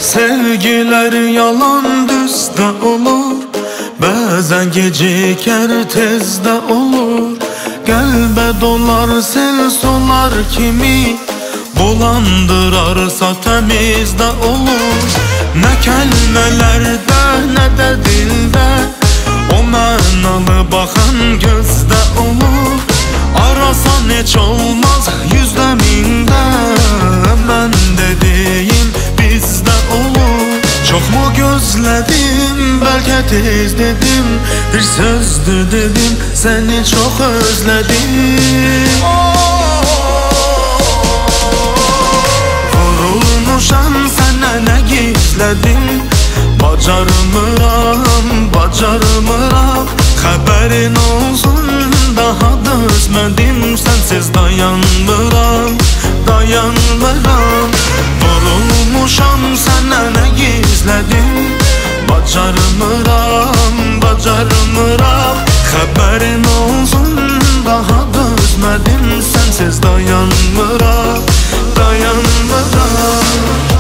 Sevgiler yalan düzde olur, bazen gecikər tezde olur. Qəlbə dolar sel solar kimi, bulandırarsa təmizdə olur. Nə kəlmələrdə, nə də dildə, o mənalı baxan gözdə olur. Arasan heç olmaz yüzdə mində, mən dediyim bizdə olur. Çox mu gözlədim, bəlkə tez dedim, bir sözdü dedim, səni çox özlədim. Vurulmuşam sənə nə gizlədim, bacarmıram, bacarmıram. Xəbərin olsun, daha dözmədim, sənsiz dayanmıram, dayanmıram. Vurulmuşam sənə nə gizlədim, bacarmıram, bacarmıram. Xəbərin olsun, daha dözmədim, sənsiz dayanmıram, dayanmıram.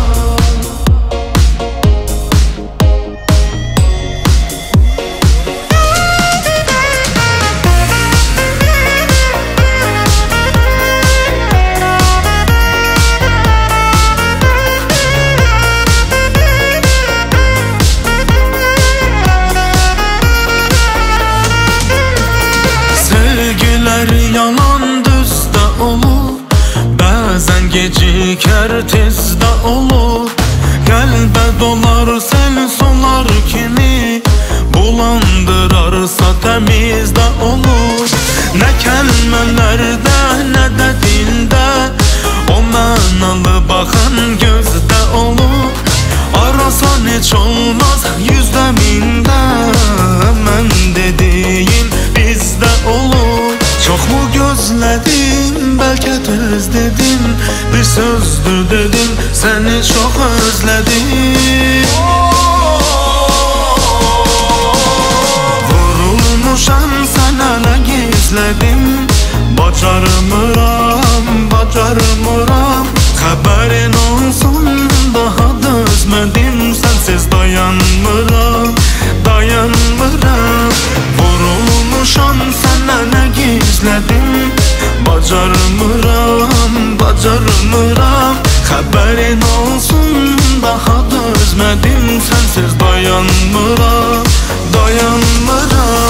Yalan düzdə olur, bəzən gecikər tezdə olur. Qəlbə dolar sel solar kimi, bulandırarsa təmizdə olur. Nə kəlmələrdə, nə də dildə, o mənalı baxan gözdə olur. Arasan heç olmaz yüzdə mində, mən dediyim bizdə olur. Çox mu gözlədim, bəlkə tez dedim, bir sözdür dedim, səni çox özlədim. Vurulmuşam sənə nə gizlədim, bacarmıram, bacarmıram. Xəbərin olsun, daha dözmədim, sənsiz dayanmıram, dayanmıram. Vurulmuşam sənə nə gizlədim, bacarmıram, bacarmıram. Xəbərin olsun, daha dözmədim, sənsiz dayanmıram, dayanmıram.